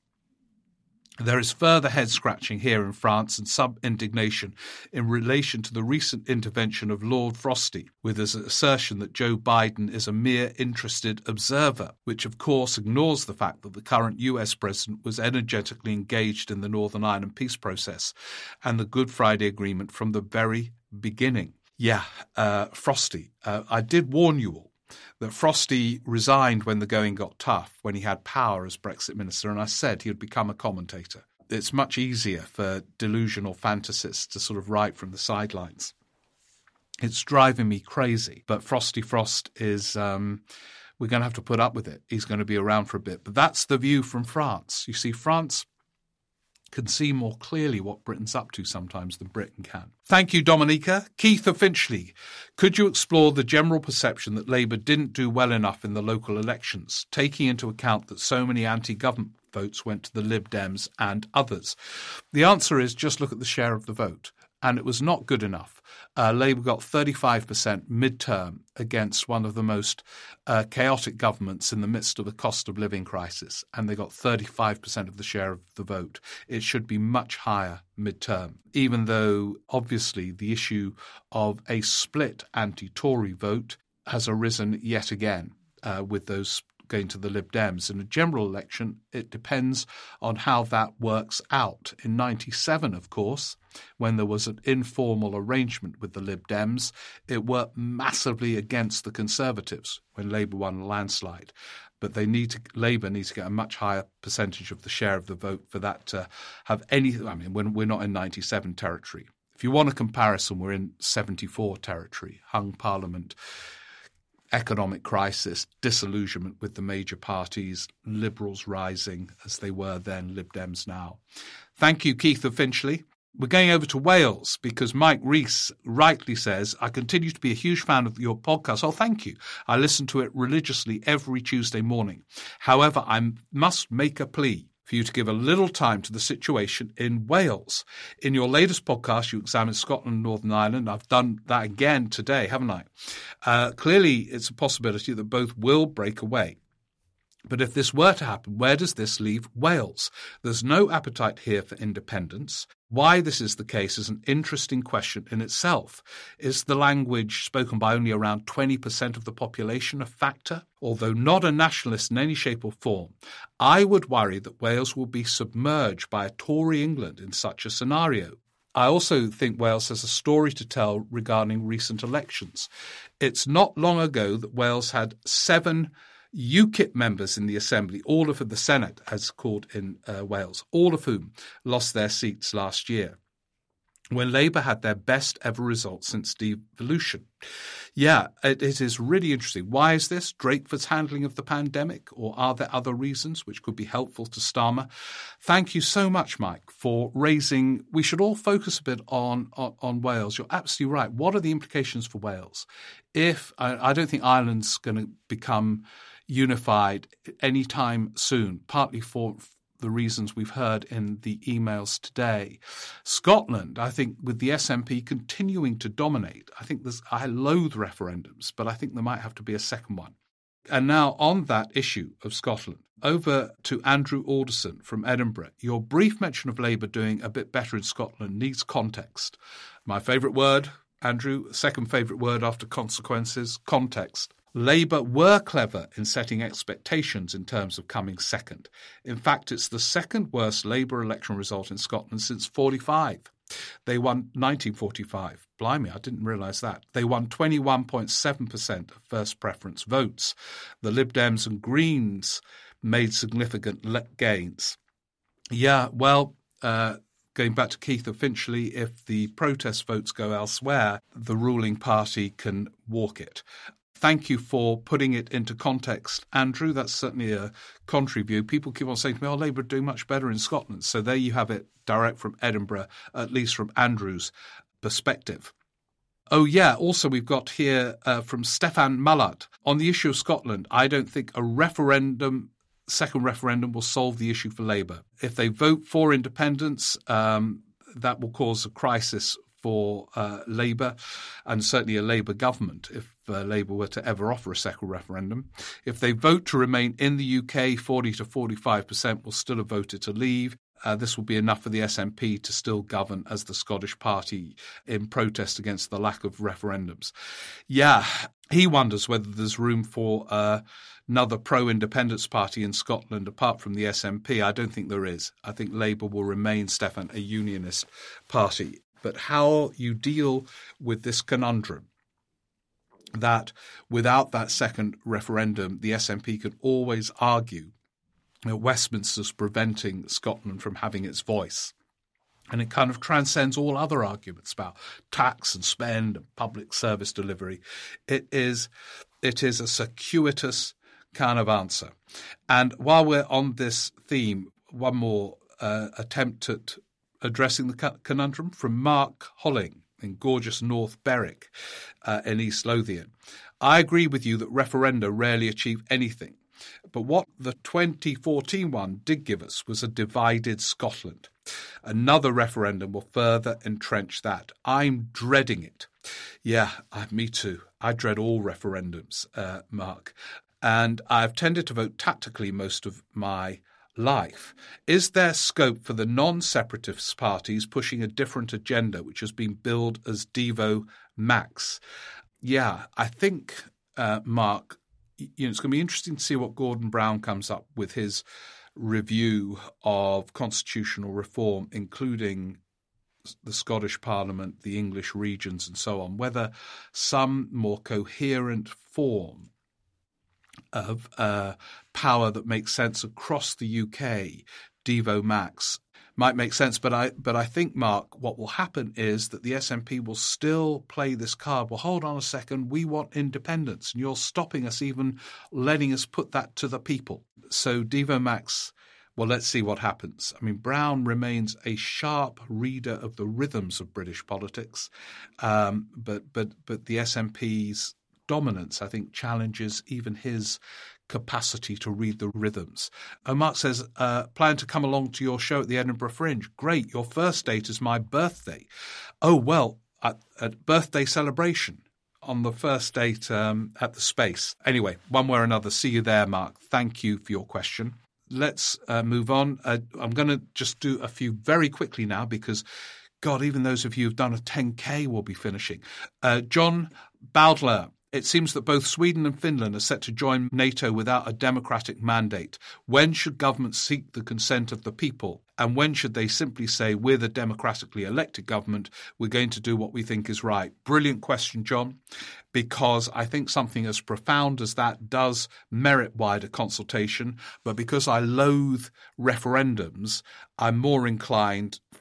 There is further head-scratching here in France and sub-indignation in relation to the recent intervention of Lord Frosty with his assertion that Joe Biden is a mere interested observer, which of course ignores the fact that the current U S president was energetically engaged in the Northern Ireland peace process and the Good Friday Agreement from the very beginning. Yeah, uh, Frosty. Uh, I did warn you all that Frosty resigned when the going got tough, when he had power as Brexit minister, and I said he would become a commentator. It's much easier for delusional fantasists to sort of write from the sidelines. It's driving me crazy, but Frosty Frost is, um, we're going to have to put up with it. He's going to be around for a bit. But that's the view from France. You see, France can see more clearly what Britain's up to sometimes than Britain can. Thank you, Dominica. Keith of Finchley, could you explore the general perception that Labour didn't do well enough in the local elections, taking into account that so many anti-government votes went to the Lib Dems and others? The answer is just look at the share of the vote. And it was not good enough. Uh, Labour got thirty-five percent mid-term against one of the most uh, chaotic governments in the midst of a cost of living crisis, and they got thirty-five percent of the share of the vote. It should be much higher mid-term, even though obviously the issue of a split anti-Tory vote has arisen yet again uh, with those going to the Lib Dems. In a general election, it depends on how that works out. In ninety-seven, of course, when there was an informal arrangement with the Lib Dems, it worked massively against the Conservatives when Labour won a landslide. But they need to, Labour needs to get a much higher percentage of the share of the vote for that to have any, I mean, when we're not in ninety-seven territory. If you want a comparison, we're in seventy-four territory, hung parliament, economic crisis, disillusionment with the major parties, Liberals rising as they were then, Lib Dems now. Thank you, Keith of Finchley. We're going over to Wales because Mike Rees rightly says, I continue to be a huge fan of your podcast. Oh, thank you. I listen to it religiously every Tuesday morning. However, I must make a plea for you to give a little time to the situation in Wales. In your latest podcast, you examined Scotland and Northern Ireland. I've done that again today, haven't I? Uh, clearly, it's a possibility that both will break away. But if this were to happen, where does this leave Wales? There's no appetite here for independence. Why this is the case is an interesting question in itself. Is the language spoken by only around twenty percent of the population a factor? Although not a nationalist in any shape or form, I would worry that Wales will be submerged by a Tory England in such a scenario. I also think Wales has a story to tell regarding recent elections. It's not long ago that Wales had seven UKIP members in the Assembly, all of the Senate, as called in uh, Wales, all of whom lost their seats last year. when Labour had their best ever results since devolution. Yeah, it, it is really interesting. Why is this? Drakeford's handling of the pandemic, or are there other reasons which could be helpful to Starmer? Thank you so much, Mike, for raising – we should all focus a bit on, on, on Wales. You're absolutely right. What are the implications for Wales? If I, I don't think Ireland's going to become unified anytime soon, partly for – the reasons we've heard in the emails today. Scotland, I think, with the S N P continuing to dominate, I think there's, I loathe referendums, but I think there might have to be a second one. And now on that issue of Scotland, over to Andrew Alderson from Edinburgh. Your brief mention of Labour doing a bit better in Scotland needs context. My favourite word, Andrew, second favourite word after consequences, context. Labour were clever in setting expectations in terms of coming second. In fact, it's the second worst Labour election result in Scotland since forty-five. They won nineteen forty-five. Blimey, I didn't realise that. They won twenty-one point seven percent of first preference votes. The Lib Dems and Greens made significant le- gains. Yeah, well, uh, going back to Keith of Finchley, if the protest votes go elsewhere, the ruling party can walk it. Thank you for putting it into context, Andrew. That's certainly a contrary view. People keep on saying to me, oh, Labour are doing much better in Scotland. So there you have it, direct from Edinburgh, at least from Andrew's perspective. Oh, yeah, also we've got here uh, from Stefan Mullard. On the issue of Scotland, I don't think a referendum, second referendum, will solve the issue for Labour. If they vote for independence, um, that will cause a crisis for uh, Labour and certainly a Labour government if uh, Labour were to ever offer a second referendum. If they vote to remain in the U K, forty to forty-five percent will still have voted to leave. Uh, this will be enough for the S N P to still govern as the Scottish Party in protest against the lack of referendums. Yeah, he wonders whether there's room for uh, another pro-independence party in Scotland apart from the S N P. I don't think there is. I think Labour will remain, Stefan, a unionist party. But how you deal with this conundrum that without that second referendum, the S N P could always argue that Westminster's preventing Scotland from having its voice. And it kind of transcends all other arguments about tax and spend and public service delivery. It is, it is a circuitous kind of answer. And while we're on this theme, one more uh, attempt at addressing the conundrum from Mark Holling in gorgeous North Berwick uh, in East Lothian. I agree with you that referenda rarely achieve anything. But what the twenty fourteen one did give us was a divided Scotland. Another referendum will further entrench that. I'm dreading it. Yeah, uh, me too. I dread all referendums, uh, Mark. And I've tended to vote tactically most of my life. Is there scope for the non-separatist parties pushing a different agenda, which has been billed as Devo Max? Yeah, I think, uh, Mark, you know, it's going to be interesting to see what Gordon Brown comes up with his review of constitutional reform, including the Scottish Parliament, the English regions and so on, whether some more coherent form of uh, power that makes sense across the U K, Devo Max, might make sense. But I but I think, Mark, what will happen is that the S N P will still play this card. Well, hold on a second, we want independence, and you're stopping us even letting us put that to the people. So Devo Max, well, let's see what happens. I mean, Brown remains a sharp reader of the rhythms of British politics, um, but but but the S N P's dominance, I think, challenges even his capacity to read the rhythms. Oh, Mark says, uh, plan to come along to your show at the Edinburgh Fringe. Great. Your first date is my birthday. Oh, well, at, at birthday celebration on the first date um, at the Space. Anyway, one way or another, see you there, Mark. Thank you for your question. Let's uh, move on. Uh, I'm going to just do a few very quickly now because, God, even those of you who've done a ten K will be finishing. Uh, John Bowdler. It seems that both Sweden and Finland are set to join NATO without a democratic mandate. When should governments seek the consent of the people? And when should they simply say, we're the democratically elected government, we're going to do what we think is right? Brilliant question, John, because I think something as profound as that does merit wider consultation. But because I loathe referendums, I'm more inclined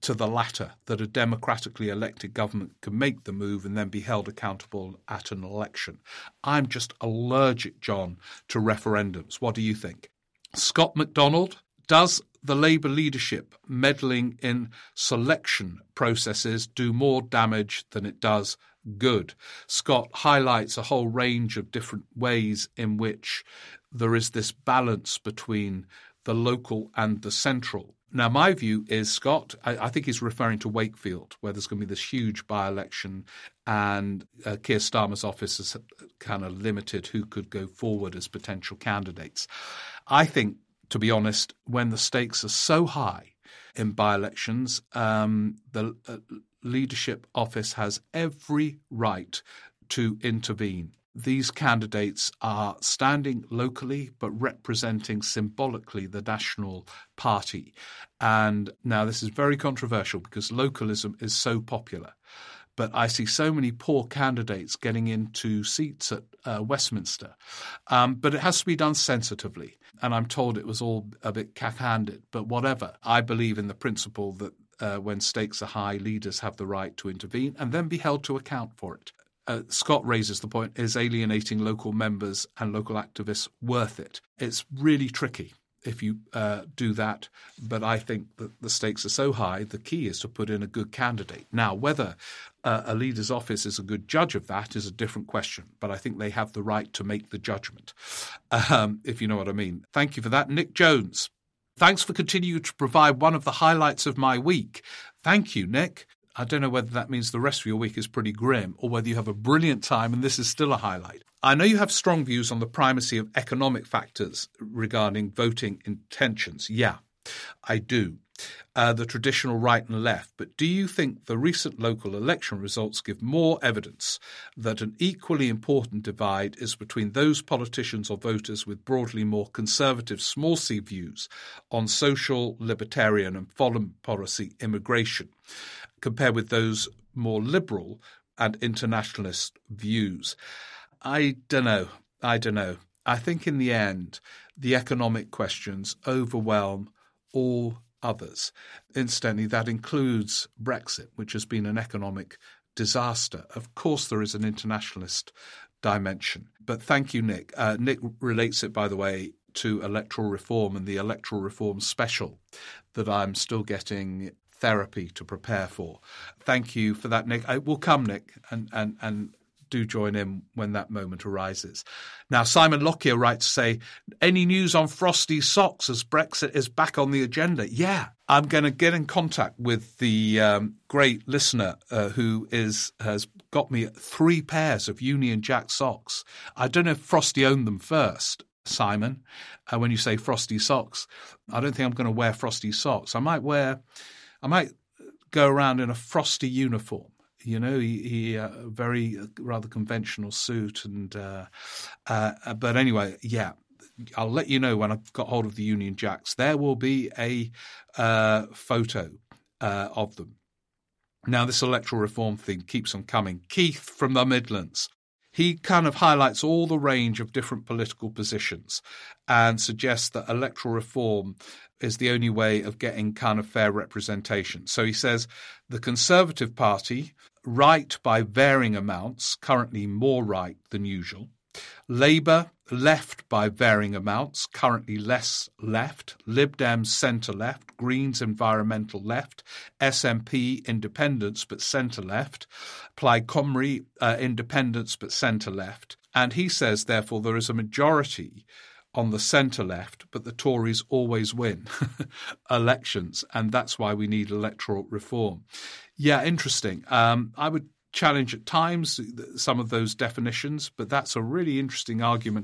to the latter, that a democratically elected government can make the move and then be held accountable at an election. I'm just allergic, John, to referendums. What do you think? Scott MacDonald, does the Labour leadership meddling in selection processes do more damage than it does good? Scott highlights a whole range of different ways in which there is this balance between the local and the central. Now, my view is, Scott, I, I think he's referring to Wakefield, where there's going to be this huge by-election and uh, Keir Starmer's office has kind of limited who could go forward as potential candidates. I think, to be honest, when the stakes are so high in by-elections, um, the uh, leadership office has every right to intervene. These candidates are standing locally but representing symbolically the National Party. And now this is very controversial because localism is so popular. But I see so many poor candidates getting into seats at uh, Westminster. Um, but it has to be done sensitively. And I'm told it was all a bit cack-handed. But whatever, I believe in the principle that uh, when stakes are high, leaders have the right to intervene and then be held to account for it. Uh, Scott raises the point, is alienating local members and local activists worth it? It's really tricky if you uh, do that, but I think that the stakes are so high, the key is to put in a good candidate. Now, whether uh, a leader's office is a good judge of that is a different question, but I think they have the right to make the judgment, um, if you know what I mean. Thank you for that. Nick Jones, thanks for continuing to provide one of the highlights of my week. Thank you, Nick. I don't know whether that means the rest of your week is pretty grim or whether you have a brilliant time and this is still a highlight. I know you have strong views on the primacy of economic factors regarding voting intentions. Yeah, I do. Uh, the traditional right and left. But do you think the recent local election results give more evidence that an equally important divide is between those politicians or voters with broadly more conservative small c views on social, libertarian and foreign policy immigration, compared with those more liberal and internationalist views? I don't know. I don't know. I think in the end, the economic questions overwhelm all others. Incidentally, that includes Brexit, which has been an economic disaster. Of course, there is an internationalist dimension. But thank you, Nick. Uh, Nick relates it, by the way, to electoral reform and the electoral reform special that I'm still getting therapy to prepare for. Thank you for that, Nick. I will come, Nick, and and and do join in when that moment arises. Now, Simon Lockyer writes to say, any news on frosty socks as Brexit is back on the agenda? Yeah, I'm going to get in contact with the um, great listener uh, who is has got me three pairs of Union Jack socks. I don't know if Frosty owned them first, Simon. Uh, when you say frosty socks, I don't think I'm going to wear frosty socks. I might wear, I might go around in a frosty uniform. You know, he, he uh, very uh, rather conventional suit, and uh, uh, but anyway, yeah, I'll let you know when I've got hold of the Union Jacks. There will be a uh, photo uh, of them. Now, this electoral reform thing keeps on coming. Keith from the Midlands, he kind of highlights all the range of different political positions and suggests that electoral reform is the only way of getting kind of fair representation. So he says the Conservative Party, right by varying amounts, currently more right than usual. Labour, left by varying amounts, currently less left. Lib Dems, centre-left. Greens, environmental left. S N P, independents but centre-left. Plaid Cymru, uh, independents but centre-left. And he says, therefore, there is a majority on the centre-left, but the Tories always win elections, and that's why we need electoral reform. Yeah, interesting. Um, I would challenge at times some of those definitions, but that's a really interesting argument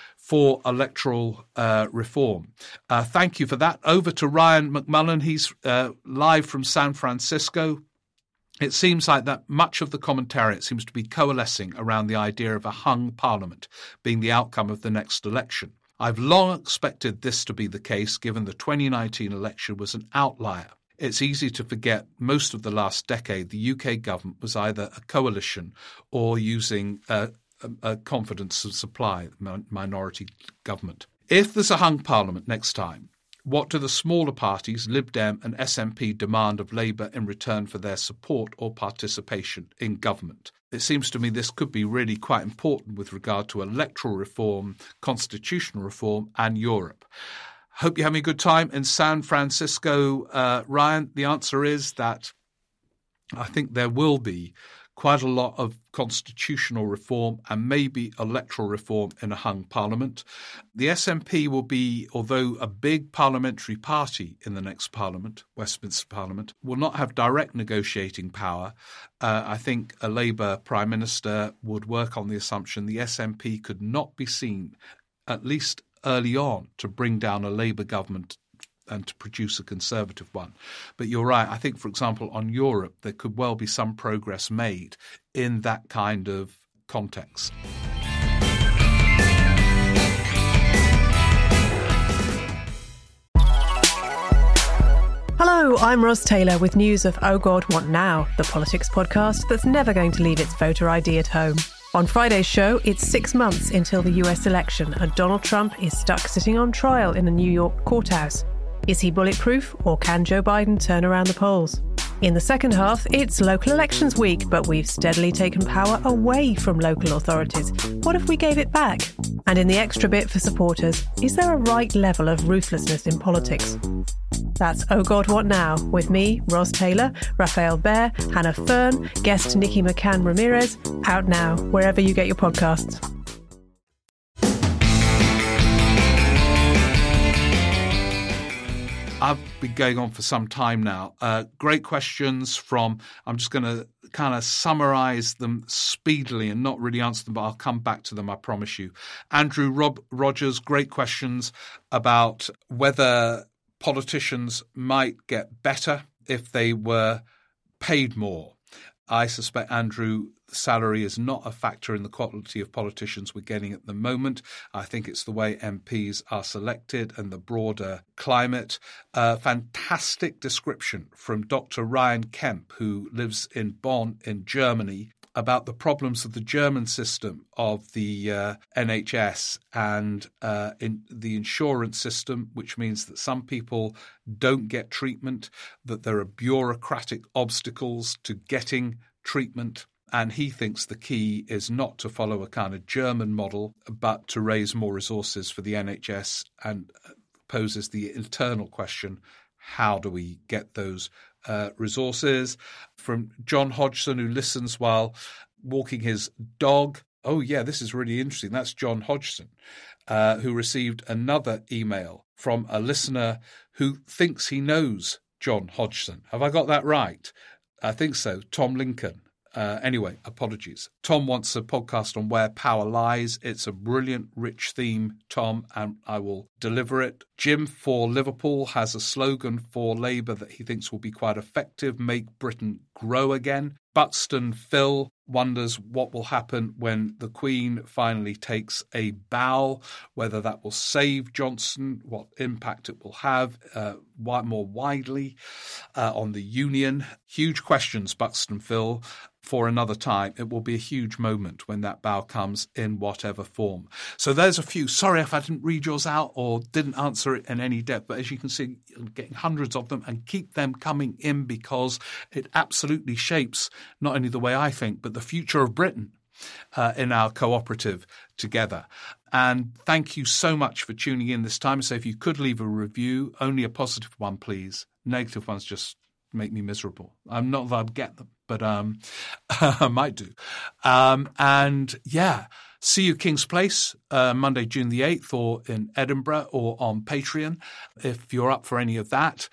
for electoral uh, reform. Uh, thank you for that. Over to Ryan McMullen. He's uh, live from San Francisco. It seems like that much of the commentariat seems to be coalescing around the idea of a hung parliament being the outcome of the next election. I've long expected this to be the case, given the twenty nineteen election was an outlier. It's easy to forget most of the last decade the U K government was either a coalition or using a, a, a confidence supply minority government. If there's a hung parliament next time, What do the smaller parties, Lib Dem and S N P, demand of Labour in return for their support or participation in government? It seems to me this could be really quite important with regard to electoral reform, constitutional reform and Europe. Hope you're having a good time in San Francisco. Uh, Ryan, the answer is that I think there will be quite a lot of constitutional reform and maybe electoral reform in a hung parliament. The S N P will be, although a big parliamentary party in the next parliament, Westminster Parliament, will not have direct negotiating power. Uh, I think a Labour Prime Minister would work on the assumption the S N P could not be seen, at least early on, to bring down a Labour government and to produce a Conservative one. But you're right. I think, for example, on Europe, there could well be some progress made in that kind of context. Hello, I'm Ros Taylor with news of Oh God, What Now?, the politics podcast that's never going to leave its voter I D at home. On Friday's show, it's six months until the U S election and Donald Trump is stuck sitting on trial in a New York courthouse. Is he bulletproof, or can Joe Biden turn around the polls? In the second half, it's local elections week, but we've steadily taken power away from local authorities. What if we gave it back? And in the extra bit for supporters, is there a right level of ruthlessness in politics? That's Oh God, What Now? With me, Ros Taylor, Raphael Behr, Hannah Fern, guest Nikki McCann Ramirez, out now, wherever you get your podcasts. I've been going on for some time now. Uh, great questions from, I'm just going to kind of summarise them speedily and not really answer them, but I'll come back to them, I promise you. Andrew Rob Rogers, great questions about whether politicians might get better if they were paid more. I suspect, Andrew, salary is not a factor in the quality of politicians we're getting at the moment. I think it's the way M Ps are selected and the broader climate. Uh, fantastic description from Doctor Ryan Kemp, who lives in Bonn in Germany, about the problems of the German system of the uh, N H S and uh, in the insurance system, which means that some people don't get treatment, that there are bureaucratic obstacles to getting treatment. And he thinks the key is not to follow a kind of German model, but to raise more resources for the N H S, and poses the internal question, how do we get those uh, resources? From John Hodgson, who listens while walking his dog. Oh, yeah, this is really interesting. That's John Hodgson, uh, who received another email from a listener who thinks he knows John Hodgson. Have I got that right? I think so. Tom Lincoln. Uh, anyway, apologies. Tom wants a podcast on where power lies. It's a brilliant, rich theme, Tom, and I will deliver it. Jim for Liverpool has a slogan for Labour that he thinks will be quite effective: make Britain grow again. Buxton Phil wonders what will happen when the Queen finally takes a bow, whether that will save Johnson, what impact it will have uh, more widely uh, on the Union. Huge questions, Buxton Phil, for another time. It will be a huge moment when that bow comes in whatever form. So there's a few. Sorry if I didn't read yours out or didn't answer it in any depth, but as you can see, I'm getting hundreds of them, and keep them coming in because it absolutely shapes not only the way I think, but the future of Britain uh, in our cooperative together. And thank you so much for tuning in this time. So if you could leave a review, only a positive one, please. Negative ones just make me miserable. I'm not that I'd get them, but um, I might do. Um, and yeah, see you King's Place, uh, Monday, June the eighth, or in Edinburgh, or on Patreon, if you're up for any of that.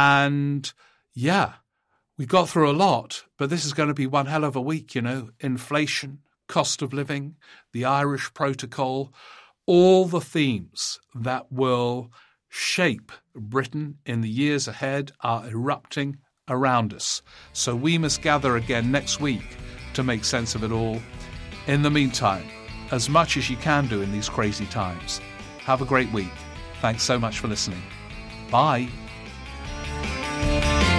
And yeah, we got through a lot, but this is going to be one hell of a week, you know, inflation, cost of living, the Irish Protocol, all the themes that will shape Britain in the years ahead are erupting around us. So we must gather again next week to make sense of it all. In the meantime, as much as you can do in these crazy times, have a great week. Thanks so much for listening. Bye.